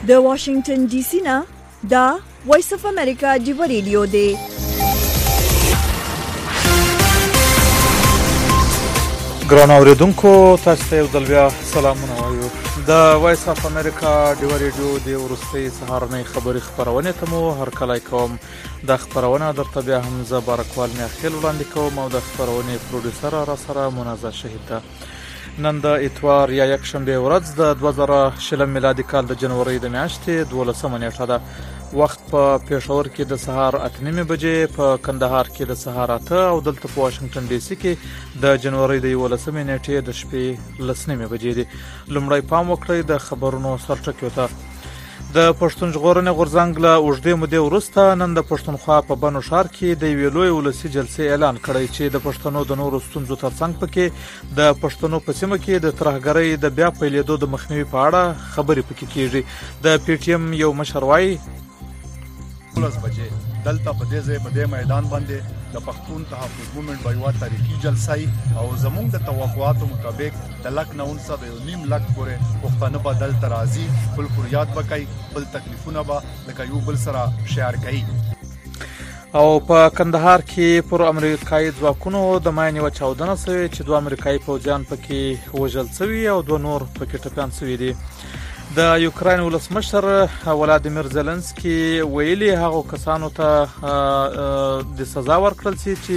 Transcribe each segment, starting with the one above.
د واشنگټن ډي سي نه دا وایس اف امریکا دی ریډیو دی. ګران اوریدونکو تاسو ته یو ځل بیا سلامونه وایو. د وایس اف امریکا دی ریډیو د ورستي سهارنۍ خبري خبرونه ته مو هر کله کوم د خبرونه درته بیا هم زه بارکوال نه خیل وړاندې کوم او د خبرونه پروډوسر را سره منازع شهید ده. نن د اتوار یا یک شنبه ورځ د 2020 میلادي کال د جنوري د میاشتې 12 نیټه ده. وخت په پېښور کې د سهار 8:30 بجې، په کندهار کې د سهار 8 او دلته په واشنگټن ډي سي کې د جنوري د 11 نیټې د شپې 10:30 بجې دي. لومړی پام وکړئ د خبرونو سرټکیو ته. د پښتون ژغورنې غورځنګ له اوږدې مودې وروسته نن د پښتونخوا په بنو ښار کې د یوې لویې ولسي جلسې اعلان کړی چې د پښتنو د نورو ستونزو ترڅنګ پکې د پښتنو په سیمه کې د ترهګرۍ د بیا پیلېدو د مخنیوي په اړه خبرې پکې کیږي. د پی ټی ایم یو مشر وایي 12 بجې دلته په دې ځای په دې میدان باندې د پښتون تحفظ موومېنټ په یو تاریخي جلسه او زموږ د توقعاتو مطابق د لک نه ونڅه د 1.5 لک پورې پښتانه به دلته راځي، خپل فریاد وکړي، خپل تکلیفونه به لکه یو بل سره شیر کوي. او په کندهار کې پر امریکایي ځواکونو د ماینې وچاودنه شوې چې 2 امریکایي پوځیان پکې وژل شوي او 2 نور پکې ټپیان شوي دي. د یوکراین ولسمشر ولادیمیر زيلنسکي ویلي هغه کسانو ته د سزا ورکړل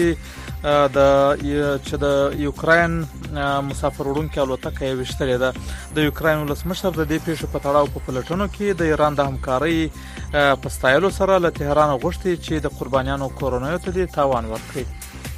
چې د یوکراین مسافر وړونکو الوتکه یې وشتلې ده. د یوکراین ولسمشر د دې پیښې په تړاو په پلټنو کې د ایران د همکارۍ په ستایلو سره له تهران غوښتي چې د قربانیانو کورنیو ته دې تاوان ورکړي.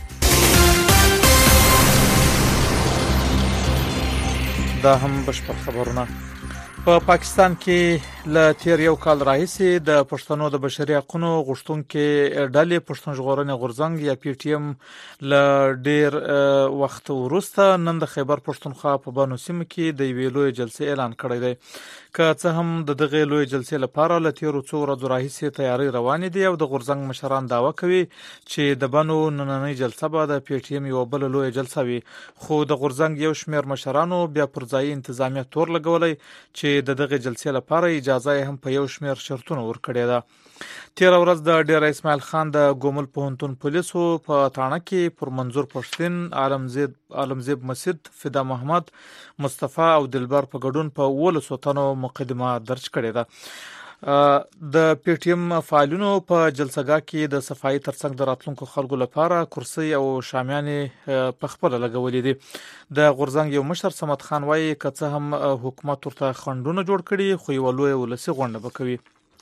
دا هم بشپړ خبرونه. په پاکستان کې له تیر یو کال راهیسې د پښتنو د بشري حقوقو غوښتونکو ډلې پښتون ژغورنې غورځنګ یا پی ټی ایم له ډیر وخت وروسته نن د خیبر پښتونخوا په بانو سیمه کې د یوې لوی جلسې اعلان کړی دی. که څه هم د دغه لوی جلسې لپاره له تیرو څو ورځو راهیسې تیاری روانې دي او د غورځنګ مشران دعوه کوي چې د بانو نننۍ جلسه به د پی ټی ایم یو بل لوی جلسه وي، خو د غورځنګ یو شمېر مشرانو بیا پر ځای انتظامیه تور لګولای چې د دغه جلسې لپاره اجازه هم په یو شمېر شرطونه ورکړي ده. تیر ورځ د ډیر اسماعیل خان د ګومل پوهنتون پولیسو په تاڼه کې پر منظور پښتين، عالمزیب مسید، فدا محمد، مصطفی او دلبر په ګډون په 1200 تنو مقدمه درج کړې ده. د پی ټی ایم فعالینو په جلسګاه کې د صفایي ترڅنګ د راتلونکو خلکو لپاره کرسي او شامیانې په خپل لګولې دي. د غورځنګ یو مشر صمد خان وایي که څه هم حکومت ورته خندونه جوړ کړي خو یو لوی ولسی غونډه وکوي.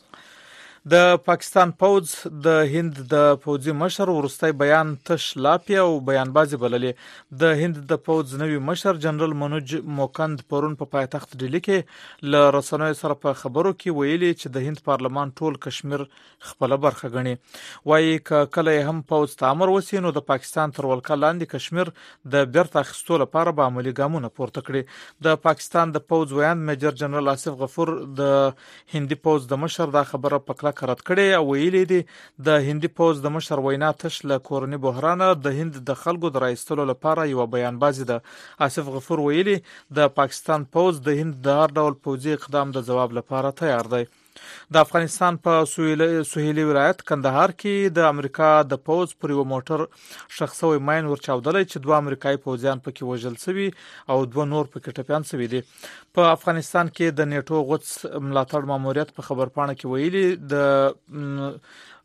د پاکستان پوځ د هند د پوځي مشر ورستۍ بیان تش لاپی او بیان بازی بللې. د هند د پوځ نوی مشر جنرال منوج موکند پرون په پایتخت ډیلی کې له رسنیو سره په خبرو کې ویلي چې د هند پارلمان ټول کشمیر خپل برخه غني. وایي کله هم پوځ تامر وسی نو د پاکستان تر ولکه لاندې کشمیر د بیرته اخیستو لپاره به عملی ګامونه پورته کړي. د پاکستان د پوځ ویاند میجر جنرال آصف غفور د هندي پوځ د مشر دا خبره پکړه کرت کړي او ویلي دي د هندي پوځ د مشر وینا تش له کورنی بحران د هند د خلکو د رایستلو لپاره یو بیان بازی ده. آصف غفور ویلي د پاکستان پوځ د هند د هر ډول پوځي اقدام د جواب لپاره تیار دی. د افغانستان په سویلي ولایت کندهار کې د امریکا د پوځ پر یو موټر شخصي ماین ورچاودلې چې 2 امریکایي پوځیان پکې وژل شوي او 2 نور پکې ټپیان شوي دي. په افغانستان کې د نیټو غوڅ ملاتړ ماموریت په خبرپاڼه کې ویلي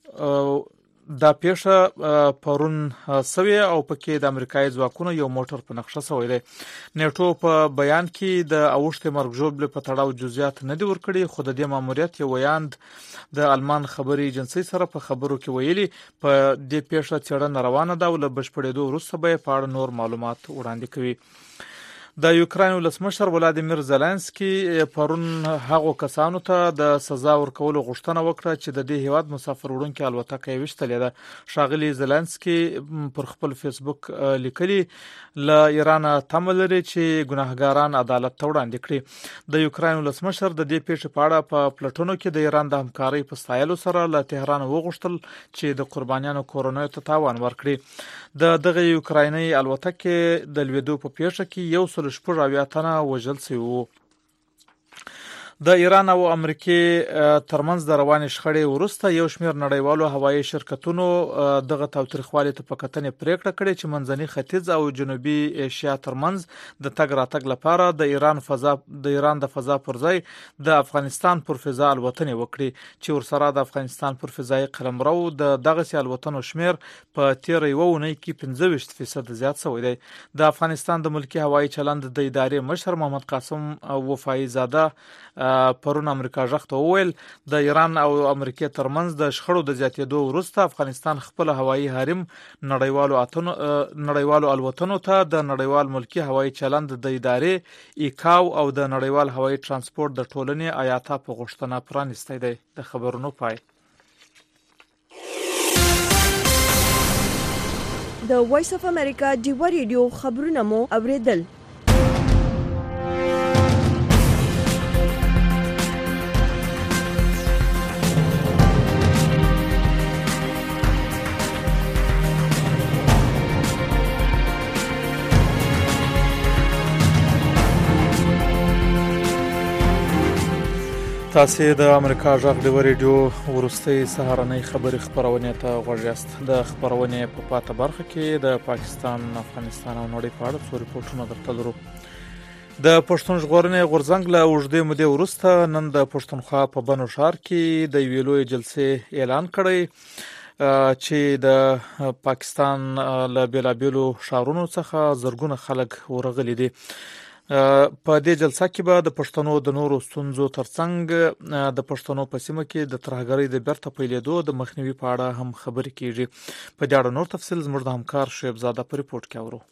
دا پیښه پرون سوي او پکې د امریکایي ځواکونو یو موټر په نقشه سوی دی. نیټو په بیان کې د اوښتې مرګ ژوبلې په تړاو جزئیات نه دي ورکړي، خو د دې ماموریت یو ویاند د آلمان خبري ایجنسی سره په خبرو کې ویلي په دې پیښه څېړنه روانه ده او له بشپړېدو وروسته به په اړه نور معلومات وړاندې کوي. د یوکراین ولسمشر ولادیمیر زيلنسکي پرون هغو کسانو ته د سزا ورکولو غوښتنه وکړه چې د دې هیواد مسافر وړونکو الوتکه یې وشتلې ده. ښاغلي زيلنسکي پر خپل فیسبوک لیکلي له ایران تمه لري چې ګناهګاران عدالت ته وړاندې کړي. د یوکراین ولسمشر د دې پیښې په اړه په پلټنو کې د ایران د همکارۍ په ستایلو سره له تهران وغوښتل چې د قربانیانو کورنیو ته تاوان ورکړي. د دغه یوکرایني الوتکې د لویدو په پیښه کې 114 تنه وژل شوي وو. د ایران او امریکای ترمنځ د روان شخړې وروسته یو شمېر نړیوالو هوایي شرکتونو دغه تاوتریخوالي ته په کتنې پریکړه کړې چې منځني ختیځ او جنوبي ایشیا ترمنځ د تګ راتګ لپاره د ایران د فضا پر ځای د افغانستان پر فضا الوتنې وکړي چې ورسره د افغانستان پر فضایي قلمرو د دغه سي الوتنو شمېر په تیر یو ونې کې 15% زیات شوی دی. د افغانستان د ملکی هوایي چلند د ادارې مشر محمد قاسم وفای زاده پرون امریکا ژغته وویل د ایران او امریکای ترمنځ د شخړو د زیاتېدو وروسته افغانستان خپل هوایي حریم نړیوالو الوتنو ته د نړیوال ملکی هوایي چلند د ادارې ایکاو او د نړیوال هوایي ترانسپورت د ټولنې آیاته په غوښتنه پرانیستی دی. د خبرونو پای. د وایس اف امریکا ډیوا ریډیو خبرونه مو اوریدل. تاسو د امریکا ژغ د ریډیو ورستي سهارنۍ خبری خبرونه ته غوږ یاست. د خبرونه په پاته برخه کې د پاکستان، افغانستان او نړۍ په اړه څو ریپورتونه درته لرو. د پښتون ژغورنې غورځنګ له اوږدې مودې وروسته نن د پښتونخوا په بنو ښار کې د یوې لویې جلسې اعلان کړی چې د پاکستان له بیلابیلو ښارونو څخه زرګونه خلک ورغلي دي. په دې جلسه کې به د پښتنو د نورو ستونزو ترڅنګ د پښتنو په سیمه کې د ترهګرۍ د بیرته پیلېدو د مخنیوي په اړه هم خبرې کیږي. په دې اړه نور تفصیل زموږ د همکار شعیب زاده په ریپورت کې اورو.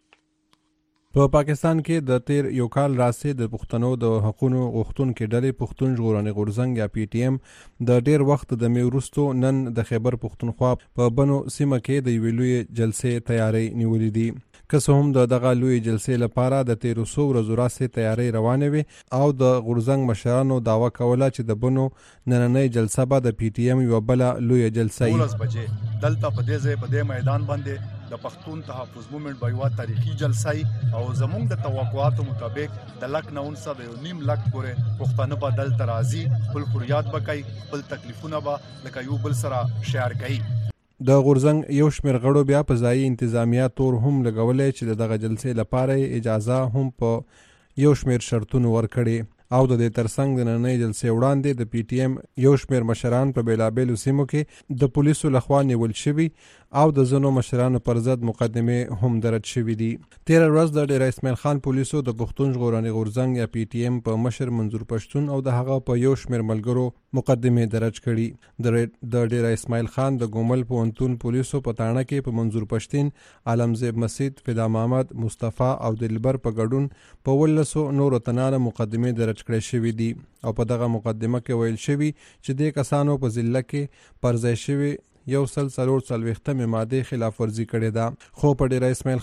په پاکستان کې د تیر یو کال راځي د پښتنو د حقوقو غوښتونکو ډلې پښتون ژغورنې غورځنګ یا پی ټی ایم د ډیر وخت د میورستو نن د خیبر پښتونخوا په بنو سیمه کې د ویلوی جلسې تیاری نیولې دي. که څه هم دغه لوی جلسې لپاره د 1300 ورځو راځي تیاری روانه وي او د غورځنګ مشرانو داوا کوله چې د بنو نننۍ جلسه به د پی ټی ایم یو بل لوی جلسه وي. 12 بجې دلته په دې میدان باندې د پښتون تحفظ موومېنټ به یو تاریخي جلسه او زموږ د توقعاتو مطابق د لک نه اونسه د 1.5 لک پورې پښتانه به دلته راځي، خپل فریاد به کوي، خپل تکلیفونه به لکه یو بل سره شیر کوي. د غورځنګ یو شمېر غړو بیا په ځایي انتظامیه تور هم لګولې چې دغه جلسې لپاره اجازه هم په یو شمېر شرطونو ورکړي او د دې ترڅنګ د نننۍ جلسې وړاندې د پی ټی ایم یو شمېر مشران په بیلابیلو سیمو کې د پولیسو لخوا نیول شوي او د ځینو مشرانو پر ضد مقدمې هم درج شوي دي. تیر ورځ د ډیر اسماعیل خان پولیسو د پښتون ژغورنې غورځنګ یا پی ټی ایم په مشر منظور پښتون او د هغه په یو شمېر ملګرو مقدمې درج کړي. د ډیر اسماعیل خان د ګومل پوهنتون پولیسو په تاڼه کې په منظور پښتين، عالمزیب مسید، فدا محمد، مصطفی او دلبر په ګډون په 1200 نور تنانه مقدمې درج کړې شوې دي او په دغه مقدمه کې ویل شوی چې د کسانو په ضلع کې پرځای شوی یو سلسلور څلوېښتمې ماده خلاف ورزي کړې ده. خو په ډیر اسماعیل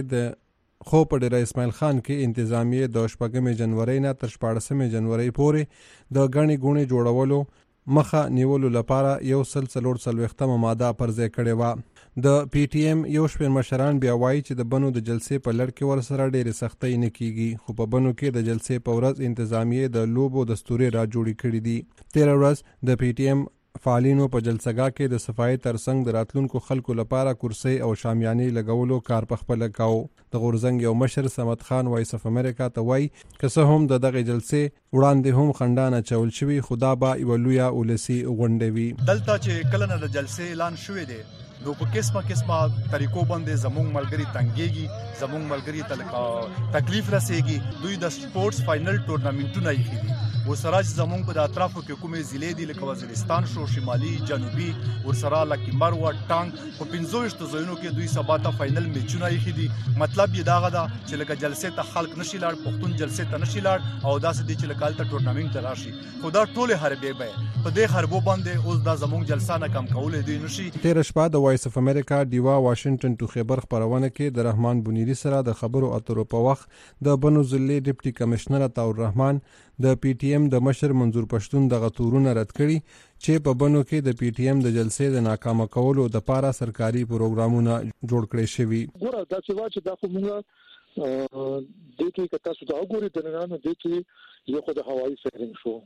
خان کې انتظامیه د 8 جنوري نه تر 14 جنوري پورې د غني ګونې جوړولو مخه نیولو لپاره یو سلسلور څلوېښتمه ماده پرځای کړې و. د پی ټی ایم یو شمېر مشران بیا وایي چې د بنو د جلسې په لړ کې ورسره ډېرې سختۍ نه کیږي، خو په بنو کې د جلسې په ورځ انتظامیه د لوبو دستوري را جوړې کړې دي. تیر ورځ د پی ټی ایم فعالینو په جلسګاه کې د صفای ترڅنګ د راتلونکو خلکو لپاره کرسي او شامیاني لګولو کار په خپل کاو. د غورځنګ یو مشر سمت خان وایس اف امریکا ته وایي که څه هم د دغه جلسې وړاندې هم خندانه چول شوی، خدا با یو لوی اولسی غونډه وي. دلته چې کله نه د جلسې اعلان شوی دی نو په قسمه طریقو باندې زموږ ملګری تنګيږي، زموږ ملګری تکلیف رسېږي. دوی د سپورتس فائنل ټورنامنټونه یې خېدي ورسره چې زموږ په اطرافو کې کومې ضلع دي لکه وزیرستان شو، شمالي، جنوبي، ورسره لکه مرو، ټانګ په 15 ځایونو کې دوی سبا ته فائنل میچونه یې خېدي. مطلب یې دا غدا چې لکه جلسې ته خلک نشي لاړ، پښتون جلسې ته نشي لاړ او داسې دي چې لکه ته ټورنامنټ راشي. خدا ټوله حربې به په دې حربو باندې اوس دا زموږ جلسه نه کم کولې دی نشي. تیر شپه د وایس اف امریکا دیوا واشنگټن ټو خیبر خبرونه کې د رحمان بنيري سره د خبرو اترو په وخت د بنو ضلع ډیپټي کمشنر عطاء الرحمن د پی ټی ایم د مشر منظور پښتون د غتورونه رد کړي چې په بنو کې د پی ټی ایم د جلسې د ناکامه کولو د پاره سرکاري پروګرامونه جوړ کړي شوی. ګوره دا چې واچ دا کومه د کې کتا سودا وګوري د نن د کې یو خو د هوایي فیرنګ شو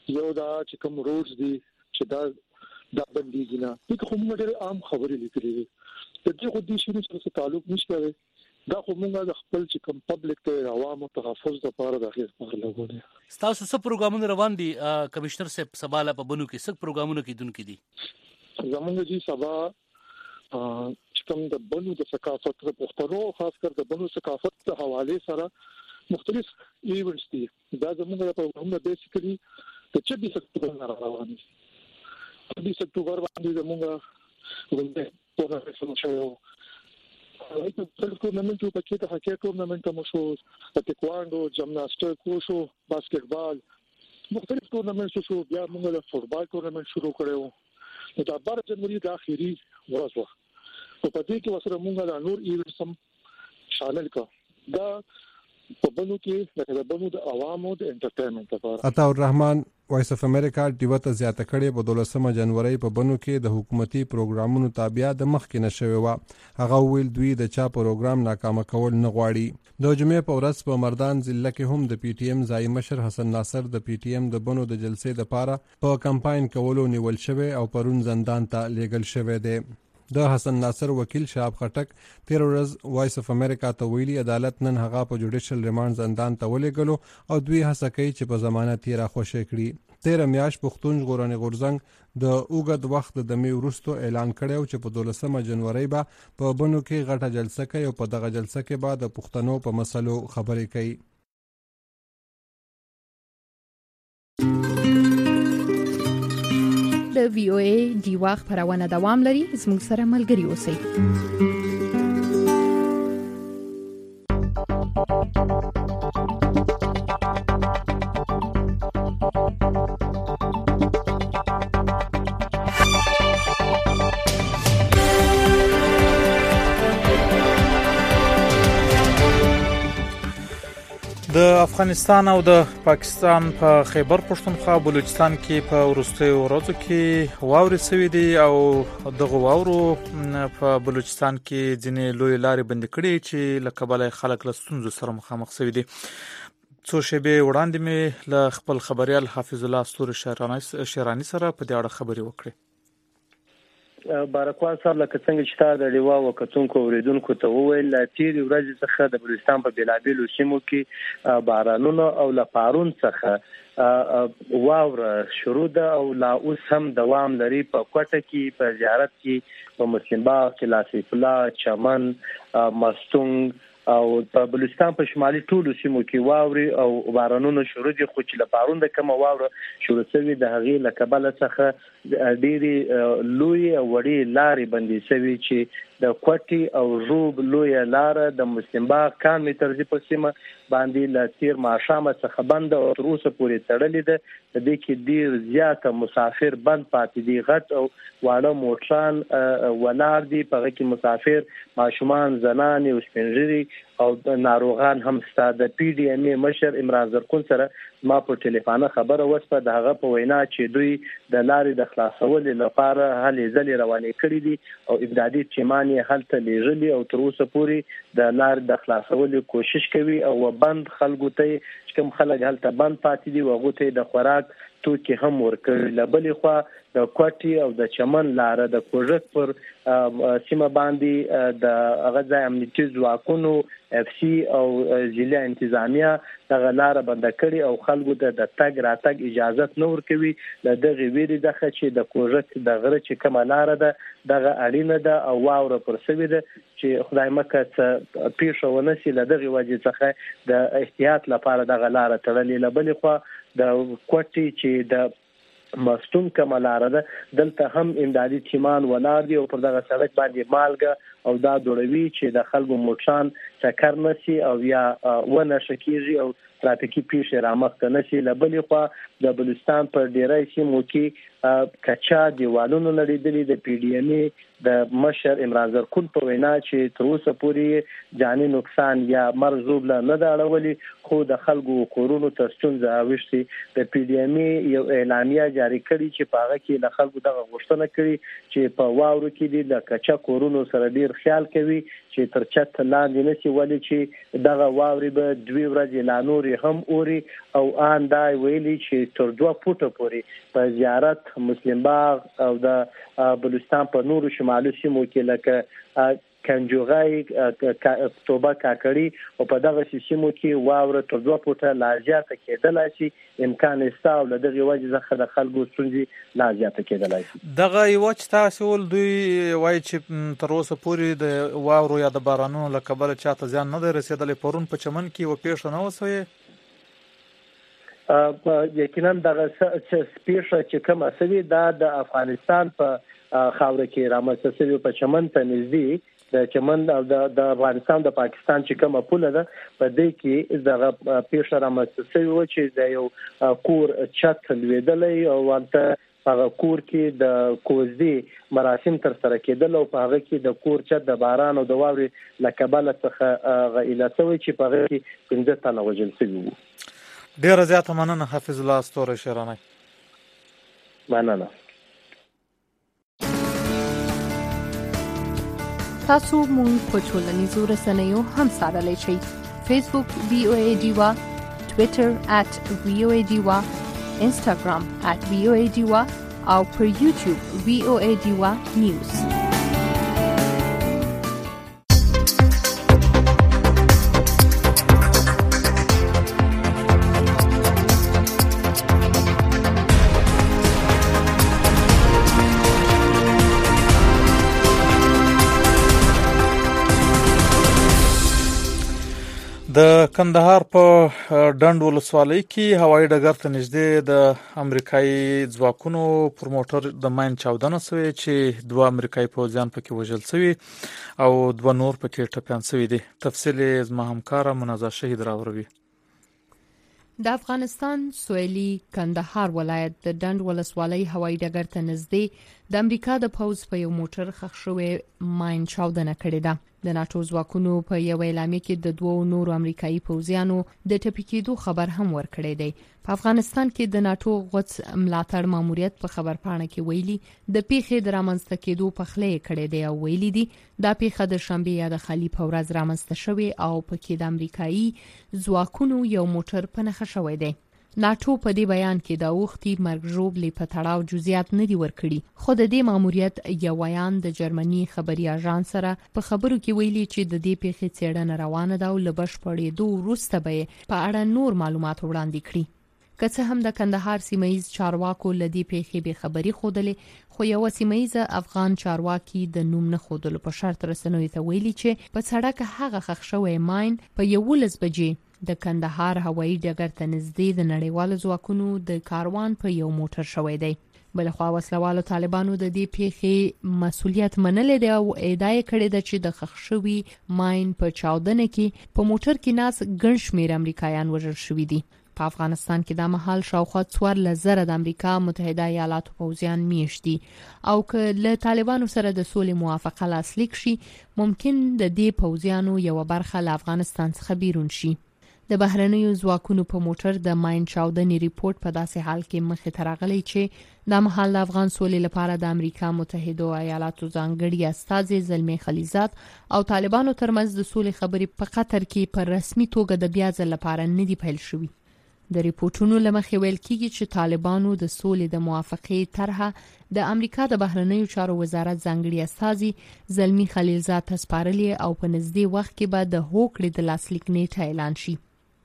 یو دا چې کوم روډز دي چې دا بنديږي نه دغه خو موږ ډېر عام خبرې لیکلې دي د دې خو دې شنو سره تعلق نشته دا خو موږ د خپل چې کوم پبلک ته عوامو تحفظ لپاره د اخر پر لګولې. تاسو څه پروګرامونه روان دي کمشنر صاحب سباله په بنو کې څه پروګرامونه کیدونکو دي؟ زموږ جی سبا چې کوم د بنو د ثقافت په پښتنو خاص کر د بنو ثقافت په حواله سره مختلف ایونټس دي. دا زموږ په پروګرام بیسیکلی د 26 اکتوبر روان دي. 26 اکتوبر باندې زموږ ورته په څه شو په ټورنمنت په کې د هاکی ټورنمنت مو شو د ټیکواندو جمناستیک شو باسکټبال مختلف ټورنمنت شو بیا موږ د فوتبال ټورنمنت شروع کړو دا 12 جنوري د اخیری ورځ و په دې کې وسره موږ د نور ایونټس هم شامل کړو دا په بنو کې د بنو د عوامو د انټرټینمنت لپاره. عطا الرحمن وایس اف امریکا ډیوته زیاته کړې په 12 جنوري په بنو کې د حکومتي پروګرامونو تابع د مخکې نشوي وا هغه ویل دوی د چا پروګرام ناکامه کول نه غواړي. د جمعې په ورځ په مردان ضلع کې هم د پی ټی ایم ځای مشر حسن ناصر د پی ټی ایم د بنو د جلسې لپاره په کمپاین کولو نیول شوی او پرون زندان ته لیږل شوی دی. د حسن ناصر وکیل شهاب خټک تیر ورځ وایس اف امریکا ته ویلي عدالت نن هغه په جوډیشل ریماند زندان ته ولېږلو او دوی هڅه کوي چې په ضمانت یې راخوشي کړي. 13 میاشت پښتون ژغورنې غورځنګ د اوږد وخت د دمې وروسته اعلان کړی چې په 12 جنوري به په بنو کې غټه جلسه کوي او په دغه جلسه کې به د پښتنو په مسلو خبرې کوي. د وی او ای دیوا خبرونه دوام لري زموږ سره ملګري اوسئ. د افغانستان او د پاکستان په خیبر پښتونخوا بلوچستان کې په وروستیو ورځو کې واورې سوي دي او دغه واورو په بلوچستان کې ځینې لوی لارې بند کړي چې له کبله خلک له ستونزو سره مخامخ سوي دي. څو شېبې وړاندې مې له خپل خبريال حافظ الله استور شیرانی سره په دې اړه خبرې وکړې. بارکوال صاحب لکه څنګه چې تاسو د ډیوا وکتونکو اوریدونکو ته وویل تیر ورځ څخه د بلوچستان په بلابلو سیمو کې بارانونو او لپارون څخه واوره شروع ده او لا اوس هم دوام لري. په کوټه کې په زیارت کې په مسلم باغ کې لاسیف الله چمن مستونګ او په بلوچستان په شمالي ټولو سیمو کې واوري او بارانونو شروع دي خو چې لپارون د کومه واوره شروع شوی د هغې له کبله څخه ډېری لوی او وړې لارې بندې شوي چې د کوټي او روب لوی لار د مسلم باغ کان میترزي په سیمه باندې له تیر ماښامه څخه بند او تر اوسه پورې تړلې ده. د دې کې ډېر زیاته مسافر بند پاتې دي. غټ او واړه موټران ولاړ دي په هغه کې مسافر ماشومان زنانې او سپینږیري او ناروغان هم ستا. د پی ډی ام ای مشر عمران زرکون سره ما په ټلیفون خبره وشوه د هغه په وینا چې دوی د لارې د خلاصولو لپاره هلې ځلې روانې کړې دي او امدادي ټیمان یې هلته لیږلي او تر اوسه پورې د لارې د خلاصولو کوشش کوي او بند خلکو ته چې کوم خلک هلته بند پاتې دي هغو ته د خوراک توکي هم ورکوي. له بلې خوا د کوټي او د چمن لاره د کوژک پر سیمه باندې د هغه ځای امنیتي ځواکونو اف سی او ضلع انتظامیه دغه لاره بنده کړي او خلکو ته د تګ راتګ اجازه نه ورکوي. له دغه ویرې څخه چې د کوژک د غره چې کومه لاره ده دغه اړینه ده او واوره پر سوي ده چې خدای مکه څه پیښه ونه شي. له دغه وجې څخه د احتیاط لپاره دغه لاره تړلې. له بلې خوا د کوټي چې د مستون کومه لاره ده دلته هم امدادي ټیمان ولاړ دي او پر دغه سړک باندې مالګه او دا دوړوي چې د خلکو موټران چکر نشي او یا ونه شکیږي او ترافیکي پیښې رامخته نشي. له بلې خوا د بلوچستان پر ډیری سیمو کې کچا دیوالونو نړېدلي. د پی ډی ام ای د مشر عمران زرکون په وینا چې تر اوسه پورې جاني نقصان یا مرګ ژوبله نه ده اړولې خو د خلکو کورونو ته ستونزه اوښتې. د پی ډی ام ای یو اعلامیه جاری کړې چې په هغه کې له خلکو دغه غوښتنه کړې چې په واورو کې دي د کچا کورونو سره ډیر خیال کوي چې تر چت لاندې نشي ولې چې دغه واورې به 2 ورځې لا نور پورې هم اوري او ان دا ویلي چې تر 2 فوټه پورې په زیارت مسلم باغ او د بلوچستان په نورو شمالي سیمو کې لکه کنجوغای توبه کاکړي او په دغه سیمو کې واوره تر 2 فوټه لا زیاته کېدلای شي امکان شته او له دغه وجې څخه د خلکو ستونزې لا زیاته کېدلای شي. دغه یو چې تاسو ول دوی وایي چې تر اوسه پورې د واورو یا د بارانونو له کبله چاته ځان نه دی رسېدلی. پرون په چمن کې و پیښه نه وسوي. یقینا دغه پیښه چې کومه سوي دا د افغانستان په خاوره کې رامنځته شوې په چمن ته نږدې د چمن او د افغانستان د پاکستان چې کومه پوله ده په دې کې دغه پیښه رامنځته شوې و چې د یو کور چت لوېدلی او ورته هغه کور کې د کوزدي مراسم تر سره کېدل او په هغه کې د کور چت د باران او د واورې له کبله څخه غیله شوی چې په هغه کې 15 تنه وژل شوي وو. ډېره زیاته مننه حافظ الله ستوری شیرانی. مننه. تاسو مونږ په ټولنیزو رسنیو هم څارلی شئ. فیسبوک VOA ډیوا، ټویټر @VOA ډیوا، انسټاګرام @VOA ډیوا او پر یوټیوب VOA ډیوا نیوز. د کندهار په ډنډ ولسوالۍ کې هوایي ډګر ته نږدې د امریکایي ځواکونو پر موټر د ماین چاودنه شوې چې 2 امریکایي پوځیان پکې وژل شوي او 2 نور پکې ټپیان شوي دي. تفصیل زما همکاره منازا شهید راوروي. د افغانستان سویلي کندهار ولایت د ډنډ ولسوالۍ هوایي ډګر ته نږدې د امریکا د پوځ په یو موټر ښخ شوی ماین چاودنه کړې ده. د ناتو ځواکونو په یو اعلامیه کې د 2 نورو امریکایي پوځیانو د ټپي کېدو خبر هم ورکړی دی. په افغانستان کې د ناتو غوڅ ملاتړ ماموریت په خبرپاڼه کې ویلي د پیښې د رامنځته کېدو پخلی کړی دی او ویلي دي دا پیښه د شنبه یا د خلی په ورځ رامنځته شوې او پکې د امریکایي ځواکونو یو موټر په نښه شوی دی. ناتو په دې بیان کې د اوختي مرګ ژوبلې په تړاو جزئیات نه دي ورکړي، خو د دې ماموریت یو ویان د جرمني خبري اژانس سره په خبرو کې ویلي چې د دې پیښې څېړنه روانه ده او له بشپړېدو وروسته به په اړه نور معلومات وړاندې کړي. که څه هم د کندهار سیمه‌ییز چارواکو له دې پیښې به خبري خوده، خو یو سیمه‌ییز افغان چارواکي د نوم نه خودلو په شرط رسنوي ته ویلي چې په سړک هغه ښخ شوی ماین په 11 بجې د کندهار هوایي ډګر ته نږدې د نړیوالو ځواکونو د کاروان په یو موټر شوی دی. بلخوا وسلوالو طالبانو د دې پیښې مسؤلیت منلی دی او ادعا کړې ده چې د ښخ شوي ماین په چاودنه کې په موټر کې ناس ګڼ شمېر امریکایان وژل شوي دي. په افغانستان کې د مهال شاوخوا 14,000 د امریکا متحده ایالاتو پوځیان میشت دي او که له طالبانو سره د سولې موافقه لاسلیک شي ممکن د دې پوځیانو یو برخه له افغانستان څخه بیرون شي. د بهرنیو ځواکونو په موټر د ماین چاودنې ریپورت په داسې حال کې مخې ته راغلی چې د مهال د افغان سولې لپاره د امریکا متحده ایالاتو ځانګړي استازي زلمي خلیزات او طالبانو ترمنځ د سولې خبرې په قطر کې په رسمي توګه د بیا ځل لپاره نه دي پیل شوي. د ریپورتونو لمخې ویل کیږي چې طالبانو د سولې د موافقې طرحه د امریکا د بهرنیو چارو وزارت ځانګړي استازي زلمي خلیلزاد ته سپارلې او په نږدې وخت کې به د هوکړې د لاسلیک نیټه اعلان شي.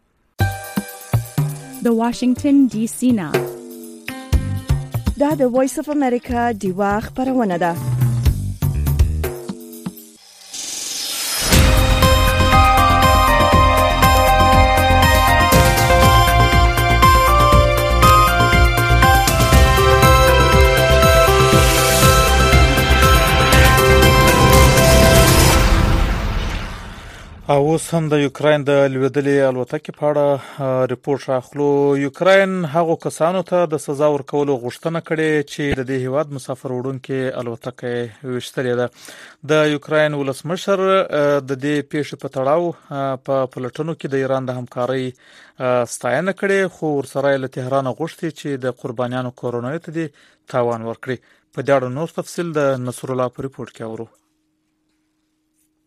د واشنگټن ډي سي نه دا د وایس اف امریکا دیوا خبرونه ده. او اوس هم د یوکرين د لویدلې الوتکې په اړه ریپورت راخلو. یوکرين هغو کسانو ته د سزا ورکولو غوښتنه کړې چې د دې هیواد مسافر وړونکو الوتکې وشتلې ده. د یوکرين ولسمشر د دې پیښې په تړاو په پلټنو کې د ایران د همکارۍ ستاینه کړې، خو ورسره له تهران غوښتي چې د قربانیانو کورونو ته دې تاوان ورکړي. په دې اړه نور تفصیل د نصر الله په ریپورت کې اورو.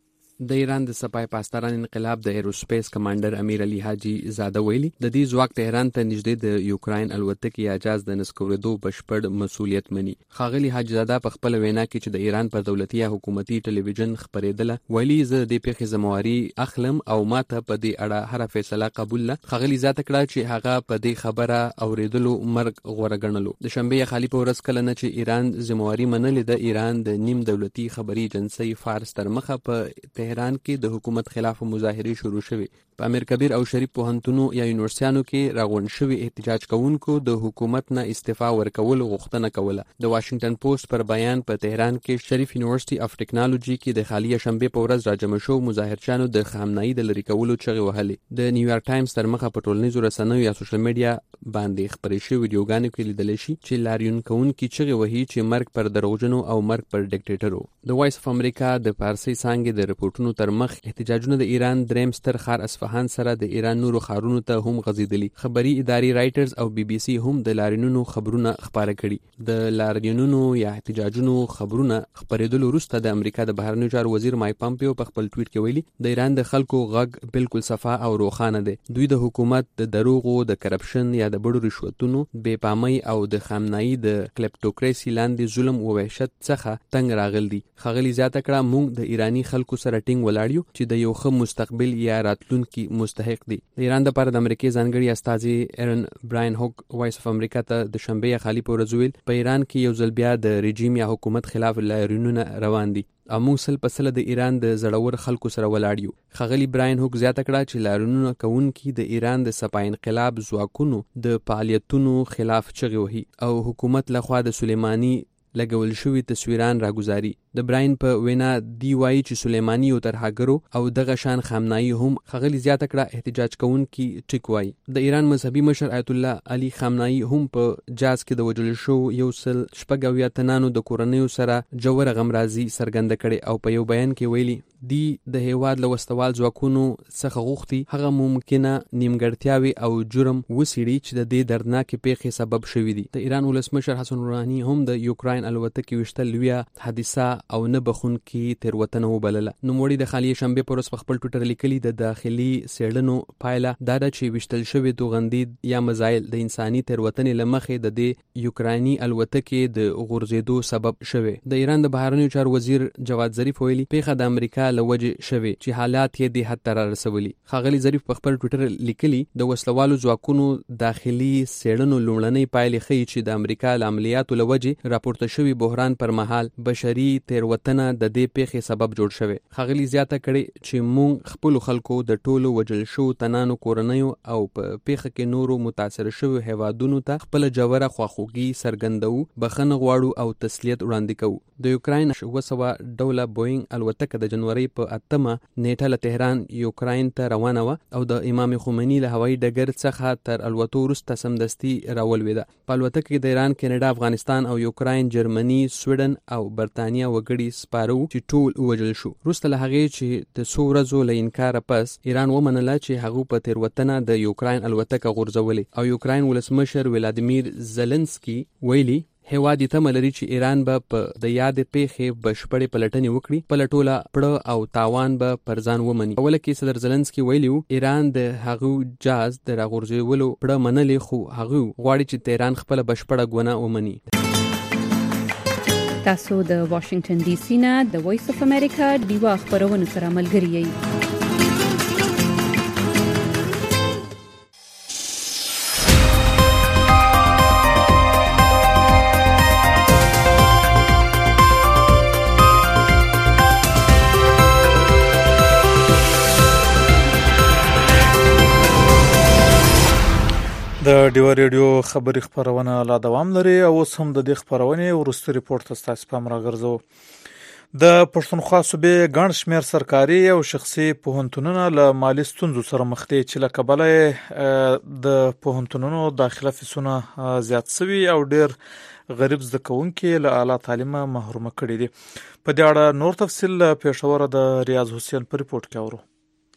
د ایران د سپای پاسداران انقلاب د ایروسپیس کمانډر امیر علي حاجی زاده ویلي د دې ځواک تهران ته نږدې د یوکراین الوتکې اجازه د نسکورېدو بشپړ مسؤلیت مني. ښاغلي حاجی زاده په خپل وینا کې چې د ایران پر دولتي یا حکومتي ټلویزیون خبرېدله ویلي زه د پیښې ذمہواري اخلم او ماته په دې اړه هر فیصله قبول له. ښاغلي زاده کړه چې هغه په دې خبره اوریدلو مرګ غوره ګڼلو. د شنبه خالی په ورځ کله نه چې ایران ذمہواري منلې د ایران د نیم دولتي خبري ایجنسی فارس تر مخه په تهران کې د حکومت خلاف مظاهرې شروع شوې. په امیر کبیر او شریف پوهنتونو یا یونیورسيانو کې راغونډ شوي احتجاج کوونکو د حکومت نه استعفا ورکول غوښتنه کوله. د واشنگټن پوسټ پر بیان په تهران کې شریف یونیورسيټي اف ټیکنالوژي کې د خالی شنبه په ورځ راجمع شو مظاهرچیانو د خامنه‌ای د لری کولو چغې وهلې. د نیویارک ټایمز تر مخه په ټولنیزو رسنیو یا سوشل میډیا باندې خبرې شوې ویډیوګانې کې لیدل شي چې لاریون کوونکي چغې وهي چې مرګ پر دروغجنو او مرګ پر ډیکټیټرو. د وایس اف امریکا د فارسی څانګې د رپورټونو تر مخ احتجاجونه د ایران دریم ستر ښار اصفهان سره د ایران نورو ښارونو ته هم غځېدلي. خبري ادارې رائټرز او بي بي سي هم د لاریونونو خبرونه خپاره کړي. د لاریونونو یا احتجاجونو خبرونه خبرېدلو وروسته د امریکا د بهرنیو چارو وزیر مایک پامپیو په خپل ټویټ کې ویلي د ایران د خلکو غږ بالکل صفا او روښانه دی. دوی د حکومت د دروغو د کرپشن یا د بډو رشوتونو بې پامۍ او د خامنه‌ای د کلیپټوکراسي لاندې ظلم او وحشت څخه تنگ راغل دي. ښاغلي زیاته کړه موږ د ایرانی خلکو سره ټینګ ولاړ یو چې د یو ښه مستقبل یا راتلونکي مستحق دي. د ایران لپاره د امریکای ځانګړي استازي ایرن براین هوک وایس اف امریکا ته د شنبه خالی په ورځ ویل په ایران کې یو ځل بیا د رژیم یا حکومت خلاف لاریونونه روان دي او موږ سل په سل د ایران د زړور خلکو سره ولاړ یو. ښاغلي براین هوک زیاته کړه چې لاریونونه کوونکي د ایران د سپاه انقلاب ځواکونو د فعالیتونو خلاف چغې وهي او حکومت لخوا د سلیمانی لګول شوی تصویران راګزاري. د براین په وینا دی وایي چې سلیمانی او ترهګرو او دغه شان خامنه‌ای هم ښاغلي زیاته کړه احتجاج کوونکي ټیک وایي. د ایران مذهبي مشر آیت الله علي خامنه‌ای هم په جاز کې د وجل شو یو سل شپږ تنانو د کورنیو سره جوړه غمرازي څرګنده کړي او په یو بیان کې ویلي دی د هیواد له وسوال ځواکونو څخه غوښتي هغه ممکنه نیمګړتیاوي او جرم وسیړي چې د دې دردناکې پیښې سبب شوي دي. د ایران ولسمشر حسن روحاني هم د یوکراین الوتکې وشتل لویه حادثه او نه بخونکي تیروتنه وبلله. نوموړي د خالی شنبه پر ورځ په خپل ټویټر لیکلي د داخلي څېړنو پایله دا ده چې وشتل شوی توغندي یا مزایل د انساني تیروتنې لمخې د دې یوکرایني الوتکې د غورځېدو سبب شوه. د ایران د بهرنیو چارو وزیر جواد ظریف ویلي پیښه د امریکا لوجه شوه چې حالات یې د حد تر رسولي. ښاغلي ظریف په خپل ټویټر لیکلي د وسلوالو ځواکونو داخلي څېړنو لومړنۍ پایلې ښیي چې د امریکا له عملیاتو لوجه راپورته شوی بحران پر مهال بشري تیروتنه د دې پیښې سبب جوړ شوی. ښاغلي زیاته کړي چې موږ خپل خلکو د ټولو وجل شو تنانو کورنیو او په پیښه کې نورو متاثر شوی هیوادونو ته خپل جوړه خواخوږي څرګندوو، بخښنه غواړو او تسلیت وړاندې کوو. د یوکراین 200 ډوله بوینګ الوتکه د جنوري په 8 نیټه له تهران یوکراین ته روانه و او د امام خمیني له هوایي ډګر څخه تر الوتو وروسته سمدستي راولوېده. په الوتکه کې د ایران، کینیډا، افغانستان او یوکراین، جرمني، سویډن او برتانیا وګړي سپارو چې ټول وجل شو. وروسته له هغې چې د څو ورځو له انکار پس ایران ومنله چې هغه په تیروتنه د یوکراین الوتکه غورځولې او یوکراین ولسمشر ولادیمیر زيلنسکي ویلي هیواد ته ملري چې ایران به په د یاد پیښې بشپړې پلټنې وکړي، پلټوله پړه او تاوان به پر ځان ومني. اوله کې صدر زيلنسکي ویلي ایران د هغه جاز د راغورځولو پړه منلې خو هغه غواړي چې تهران خپل بشپړه ګونه ومني. تاسو د واشنگټن ډي سي نه د وایس اف امریکا دیوا خبرونه سره ملګری یئ. د ډیو ریډیو خبری خبرونه لا دوام لري او اوس هم د دې خبرونه ورسته ریپورت تاسو پام راغرزو. د پښتونخوا صوبې ګڼ شمېر سرکاري او شخصي پوهنتونونه له مالي ستونزو سره مخ دي چې له کبله د پوهنتونونو داخله فیسونه زیات شوي او ډېر غریب زده کوونکي له اعلی تعلیمه محروم کړي دي. په دې اړه نور تفصیل پېښور د ریاض حسین په ریپورت کې اورو.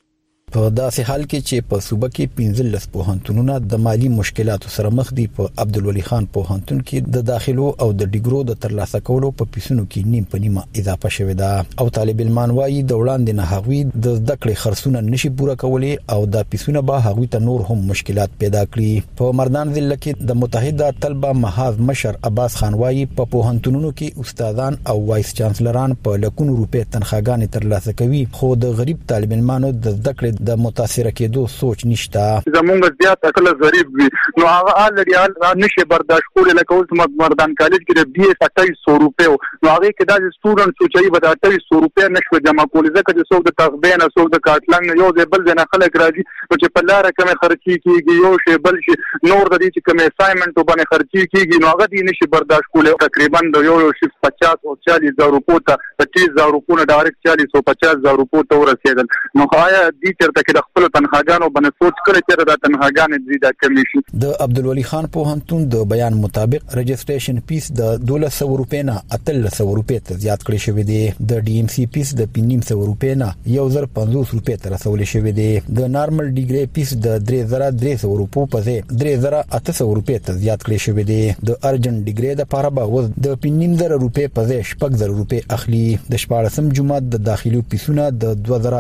په داسې حال کې چې په صوبه کې 15 پوهنتونونه د مالی مشکلاتو سره مخ دي. په عبدالولي خان پوهنتون کې د داخلو او د ډیګرو د ترلاسه کولو په پیسونو کې نیم په نیمه اضافه شوې ده او طالب علمان وايي د وړاندې نه هغوی د زده کړې خرڅونه نشي پوره کولی او دا پیسونه به هغوی ته نور هم مشکلات پیدا کړي. په مردان ضلع کې د متحده طلبه محاذ مشر عباس خان وايي په پوهنتونونو کې استادان او وایس چانسلران په لکونو روپے تنخواګانې ترلاسه کوي خو د غریب طالب علمانو د زده کړې د متاثر کېدو سوچ نشته. زمونږ زیات اکل غریب وي نو هغه الریال نشي برداشت کولای. لکه اوس مردان کالج کې د بي اس 2800 روپے نو هغه کې د سټوډنټ سوچي به 2800 روپے نشو جمع کولای ځکه چې څوک د تغبین او څوک د کاټلنګ یو ځای بل ځای خلک راځي چې په لار کې خرچي کیږي یو شی بل شي نور د دې چې کوم اساینمنت باندې خرچي کیږي نو هغه دې نشي برداشت کولای. تقریبا د یو شی 50 او 40000 روپے ته 25000 روپے ډایرکټ 40 او 50000 روپے ته ورسېدل. نو آیا دې چرته کې د خپل تنخواګانو باندې سوچ کړی چې د تنخواګانې زیاده کمی شي؟ د عبدالولي خان پوهنتون د بیان مطابق رجسټریشن فیس د 1200 روپے نه 1300 روپے ته زیات کړی شوی دی. د ډي ام سي فیس د 500 روپے نه 1050 روپے ته رسول شوی دی. د نارمل ډیګری فیس د 3300 روپو په ځای 3800 روپے ته زیات کړی شوی دی. د ارجنټ ډیګری د لپاره به ول د 5000 روپے په ځای 6000 روپے اخلي. د 14 جمعه د داخلي فیسونه د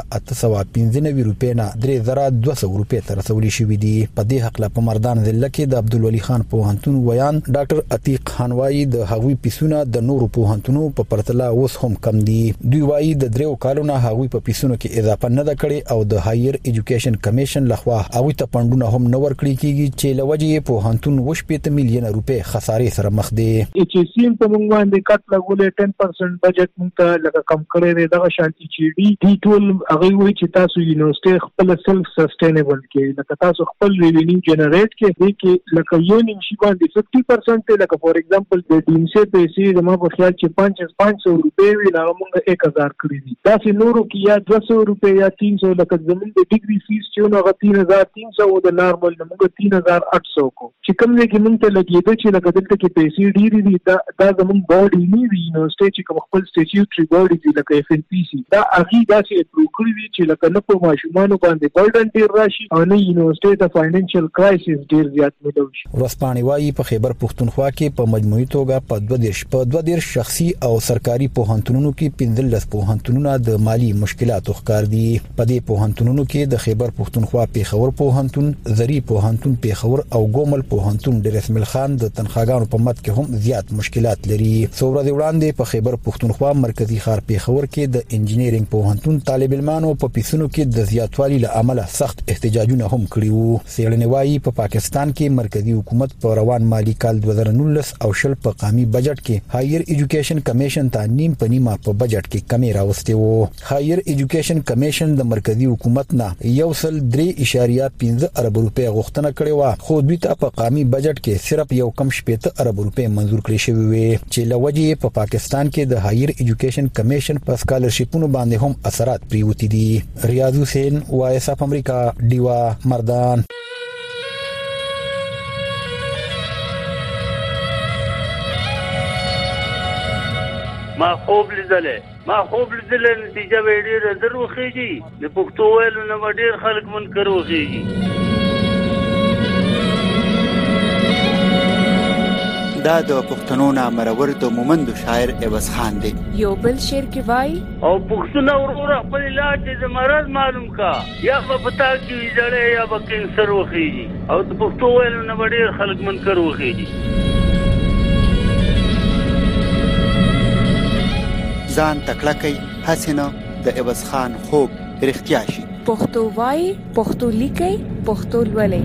2895 روپے نه 3200 روپے ته رسول شوی دی. په دې حق لا په مردان ضلع کې د عبدالولي خان پوهنتون ویان ډاکټر عتیق خان وايي د هغوی پیسونه د نورو پوهنتونو په پرتله اوس هم کم دي. دوی وايي د دریو کالونو هغوی په پیسونو کې اضافه نه ده کړې او د هایر ایجوکیشن کمیشن لخوا هغوی ته پندونه هم نه ورکړي کیږي چې لوجې پوهنتون 8 میلیون روپے خسارې سره مخ دي. ایچ سی ام په موږ باندې کټ لګولې 10% بجټ موږ ته لکه کم کړی دی. دغه شانتي چې ډي ټول هغه وایي چې تاسو یونیورسيټي خپل سلف سستینبل کې لکه تاسو خپل ریوینیو جنریټ کې لکه یو نیم شي باندې 50% لکه فور ایگزامپل د ډیمسه پیسې زما په خیال چې 500 روپے وی نه موږ 1000 کړی دي. دا چې نورو کې یا 200 روپے یا 300 لکه زموږ د ډیګري فیس چې نو 3300 او د نارمل موږ 3800 کو چې کوم کې موږ ته لګیږي چې لکه دلته کې پیسې ډیری دي. دا زموږ بورډ نه وی یونیورسيټي چې کوم خپل سټیټیوټری بورډ دي لکه اف ان پی سي دا اغي دا چې اپروو کړی وی چې لکه نه په ماشومان باندې برډن ډیر راشي او نه یونیورسيټي د فاینانشل کرایسس ډیر زیات ملو شي. ورسپانې وايي په خیبر پښتونخوا کې په مجموعي توګه په 22 شخصي او سرکاري پوهنتونونو کې 15 پوهنتونونه د مالی مشکلاتو ښکار دي. په دې پوهنتونونو کې د خیبر پښتونخوا پیښور پوهنتون، زری پوهنتون پیښور او ګومل پوهنتون ډیر اسماعیل خان د تنخواګانو په مد کې هم زیات مشکلات لري. څو ورځې وړاندې په خیبر پښتونخوا مرکزی ښار پیښور کې د انجینرینګ پوهنتون طالب علمانو په پیسونو کې د زیاتوالي له امله سخت احتجاجونه هم کړي وو. څېړنې وايي په پاکستان کې مرکزی حکومت په روان مالی کال 2019 او شل په قامي بجټ کې هایر ایجوکیشن کمیشن ته نیم په نیمه په بجټ کې کمی راوستي وو. هایر ایجوکیشن کمیشن د مرکزی حکومت نه 1.3.15 ارب روپے غوښتنه کړې و خو دوی ته په قامي بجټ کې صرف 1.8 ارب روپے منزور کړی شوی وي چې لوجې په پاکستان کې د هایر ایجوکیشن کمیشن په سکالرشپونو باندې هم اثرات پریوتی دي. ریاض حسین وایس اف امریکا دیوا مردان. ما خوب لیدل نتیجه به ډیره دروخیږي د پښتو ویلو نه ډیر خلک منکر وخیږي. دا د پښتنو نامرور د مومند شاعر عوض خان دی. یو بل شعر کې وای او پښتون ورور خپل علاج د مرض معلوم کا یا په پتا کې ویځړې یا په کینسر وخیږي او د پښتو ویلو نه ډیر خلک منکر وخیږي. ځان تکړه کوي حسینه د عوض خان خوب رښتیا شي. پښتو وای پښتو لیکي پښتو لولي.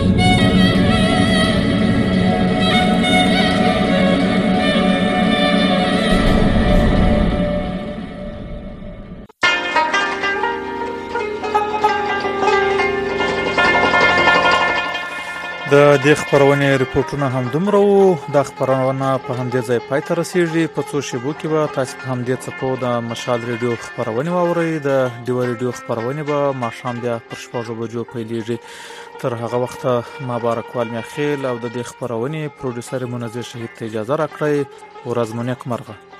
د دې خبرونه ریپورتونه هم دومره وو. د خبرونه په همدې ځای پای ته رسیږي. په څو شیبو کې به تاسو په همدې څپو د مشال ریډیو خبرونه واورئ. د دیو ریډیو خبرونه به ماښام بیا پر 6 بجو پیلېږي. تر هغه وخت ما بارکوال میاخیل او د دې خبرونه پروډوسر منزه شهید ته اجازه راکړئ. ورځ مو نیک مرغه.